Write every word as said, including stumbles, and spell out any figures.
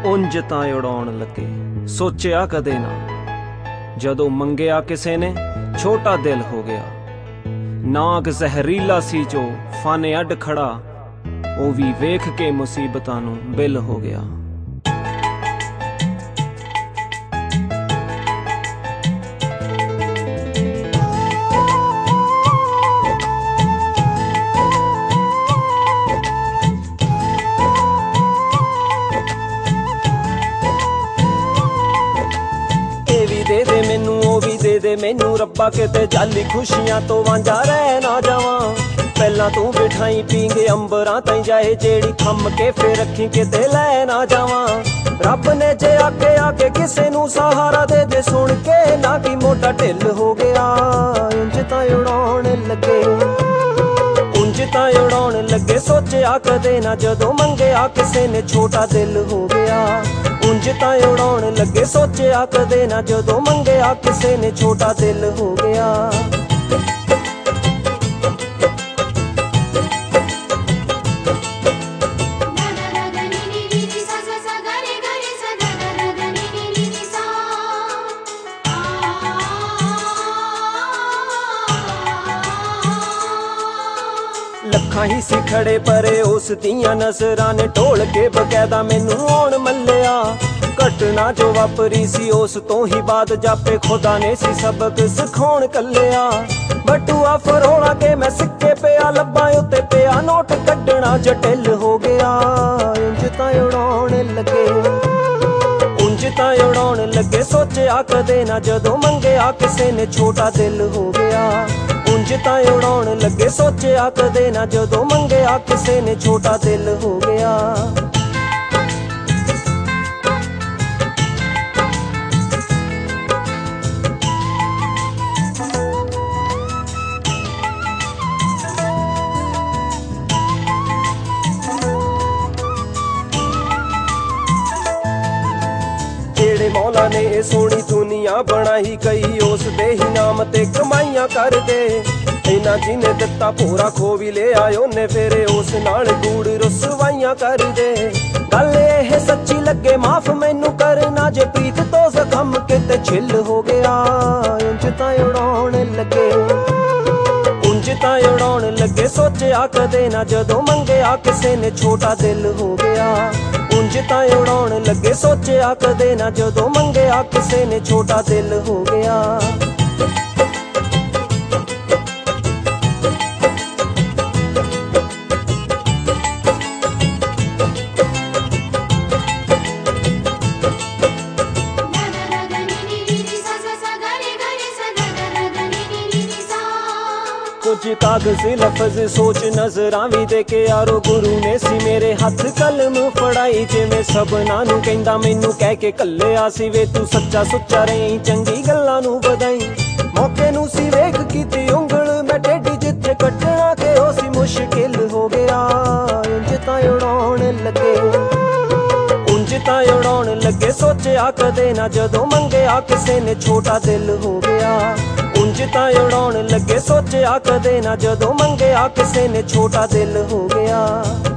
ਉਂਝ ਤਾਂ ਉਡਾਉਣ ਲੱਗੇ ਸੋਚਿਆ ਕਦੇ ਨਾ, ਜਦੋਂ ਮੰਗਿਆ ਕਿਸੇ ਨੇ ਛੋਟਾ ਦਿਲ ਹੋ ਗਿਆ। ਨਾਗ ਜ਼ਹਿਰੀਲਾ ਸੀ ਜੋ ਫਨ ਅੱਡ ਖੜਾ, ਉਹ ਵੀ ਵੇਖ ਕੇ ਮੁਸੀਬਤਾਂ ਨੂੰ ਬਿਲ ਹੋ ਗਿਆ। ਦੇ ਦੇ ਮੈਨੂੰ ਉਹ ਵੀ ਦੇ ਦੇ ਮੈਨੂੰ ਰੱਬਾ, ਕਿਤੇ ਜਾਲੀ ਖੁਸ਼ੀਆਂ ਤੋਂ ਵਾਂਝਾ ਰਹਿ ਨਾ ਜਾਵਾਂ। ਪਹਿਲਾਂ ਤੂੰ ਬਿਠਾਈ ਪੀਂਗੇ ਅੰਬਰਾਂ ਤਾਈਂ ਜਾਏ, ਜਿਹੜੀ ਖੰਮ ਕੇ ਫੇਰ ਰੱਖੀ ਕਿਤੇ ਲੈ ਨਾ ਜਾਵਾਂ। ਰੱਬ ਨੇ ਜੇ ਆਕੇ ਆਕੇ ਕਿਸੇ ਨੂੰ ਸਹਾਰਾ ਦੇ ਦੇ, ਸੁਣ ਕੇ ਨਾ ਕਿ ਮੋਢਾ ਢਿੱਲ ਹੋ ਗਿਆ। ਉਂਝ ਤਾਂ ਉਡਾਉਣ ਲੱਗੇ ਉਂਝ ਤਾਂ ਉਡਾਉਣ ਲੱਗੇ ਸੋਚਿਆ ਕਦੇ ਨਾ, ਜਦੋਂ ਮੰਗਿਆ ਕਿਸੇ ਨੇ ਛੋਟਾ ਦਿਲ ਹੋ ਗਿਆ। ਉਂਝ ਤਾਂ ਉਡਾਉਣ ਲੱਗੇ ਸੋਚਿਆ ਕਦੇ ਨਾ, ਜਦੋਂ ਮੰਗਿਆ ਕਿਸੇ ਨੇ ਛੋਟਾ ਦਿਲ ਹੋ ਗਿਆ। ਲੱਖਾਂ ਹੀ ਸੀ ਖੜੇ ਪਰੇ ਉਸ ਦੀਆਂ ਨਜ਼ਰਾਂ ਨੇ, ਢੋਲ ਕੇ ਬਕਾਇਦਾ ਮੈਨੂੰ ਆਉਣ ਮੱਲਿਆ। ਘਟਨਾ ਜੋ ਵਾਪਰੀ ਸੀ ਉਸ ਤੋਂ ਹੀ ਬਾਅਦ ਜਾਪੇ ਖੁਦਾ ਨੇ ਸੀ ਸਬਕ ਸਿਖਾਉਣ ਕੱਲਿਆ। ਬਟੂਆ ਫਰੋਲਾ ਕੇ ਮੈਂ ਸਿੱਕੇ ਪਿਆ ਲੱਭਾਂ ਉੱਤੇ ਪਿਆ, ਨੋਟ ਕੱਢਣਾ ਜਟਿਲ ਹੋ ਗਿਆ। ਉਂਝ ਤਾਂ ਉਡਾਉਣ ਲੱਗੇ ਉਂਝ ਤਾਂ ਉਡਾਉਣ ਲੱਗੇ ਸੋਚਿਆ ਕਦੇ ਨਾ, ਜਦੋਂ ਮੰਗਿਆ ਕਿਸੇ ਨੇ ਛੋਟਾ ਦਿਲ ਹੋ ਗਿਆ। ਉਂਝ ਤਾਂ ਉਡਾਉਣ ਲੱਗੇ ਸੋਚਿਆ ਕਦੇ ਨਾ, ਜਦੋਂ ਮੰਗਿਆ ਕਿਸੇ ਨੇ ਛੋਟਾ ਦਿਲ ਹੋ ਗਿਆ। ਜਿਹੜੇ ਮੌਲਾ ਨੇ ਇਹ ਸੋਹਣੀ ਦੁਨੀਆ ਬਣਾਈ, ਕਈ ਉਸ ਦੇ ਹੀ ਨਾਮ ਤੇ ਕਮਾਈਆਂ ਕਰਦੇ। ਇਹਨਾਂ ਜਿਹਨੇ ਦਿੱਤਾ ਭੋਰਾ ਖੋ ਵੀ ਲਿਆ ਉਹਨੇ, ਫੇਰੇ ਉਸ ਨਾਲ ਗੂੜ ਰੁਸਵਾਈਆਂ ਕਰਦੇ। ਗੱਲ ਇਹ ਸੱਚੀ ਲੱਗੇ ਮਾਫ ਮੈਨੂੰ ਕਰਨਾ, ਜੇ ਪ੍ਰੀਤ ਤੋਂ ਜ਼ਖਮ ਕਿਤੇ ਛਿੱਲ ਹੋ ਗਿਆ। ਉਂਝ ਤਾਂ ਉਡਾਉਣ ਲੱਗੇ ਉਂਝ ਤਾਂ ਉਡਾਉਣ ਲੱਗੇ ਸੋਚਿਆ ਕਦੇ ਨਾ, ਜਦੋਂ ਮੰਗਿਆ ਕਿਸੇ ਨੇ ਛੋਟਾ ਦਿਲ ਹੋ ਗਿਆ। ਉਂਝ ਤਾਂ ਉਡਾਉਣ ਲੱਗੇ ਸੋਚਿਆ ਕਦੇ ਨਾ, ਜਦੋਂ ਮੰਗਿਆ ਕਿਸੇ ਨੇ ਛੋਟਾ ਦਿਲ ਹੋ ਗਿਆ। ਕੁਝ ਕਾਗਜ਼ ਲਫ਼ਜ਼ ਸੋਚ ਨਜ਼ਰਾਂ ਵੀ ਦੇ ਕੇ ਯਾਰੋ, ਗੁਰੂ ਨੇ ਸੀ ਮੇਰੇ ਹੱਥ ਕਲਮ ਫੜਾਈ। ਜਿਵੇਂ ਸਭਨਾਂ ਨੂੰ ਕਹਿੰਦਾ ਮੈਨੂੰ ਕਹਿ ਕੇ ਘੱਲਿਆ ਸੀ, ਵੇ ਤੂੰ ਸੱਚਾ ਸੁੱਚਾ ਰਹੀ ਚੰਗੀ ਗੱਲਾਂ ਨੂੰ ਵਧਾਈ। ਮੌਕੇ ਨੂੰ ਸੀ ਵੇਖ ਕੀਤੀ ਉਂਗਲ ਮੈਂ ਟੇਢੀ, ਜਿੱਥੇ ਕੱਟਣਾ ਕਿ ਉਹ ਸੀ ਮੁਸ਼ਕਿਲ ਹੋ ਗਿਆ। ਉਂਝ ਤਾਂ ਉਡਾਉਣ ਲੱਗੇ ਉਂਝ ਤਾਂ ਉਡਾਉਣ ਲੱਗੇ ਸੋਚਿਆ ਕਦੇ ਨਾ, ਜਦੋਂ ਮੰਗਿਆ ਕਿਸੇ ਨੇ ਛੋਟਾ ਦਿਲ ਹੋ ਗਿਆ। ਉਂਝ ਤਾਂ ਉਡਾਉਣ ਲੱਗੇ ਸੋਚਿਆ ਕਦੇ ਨਾ, ਜਦੋਂ ਮੰਗਿਆ ਕਿਸੇ ਨੇ ਛੋਟਾ ਦਿਲ ਹੋ ਗਿਆ।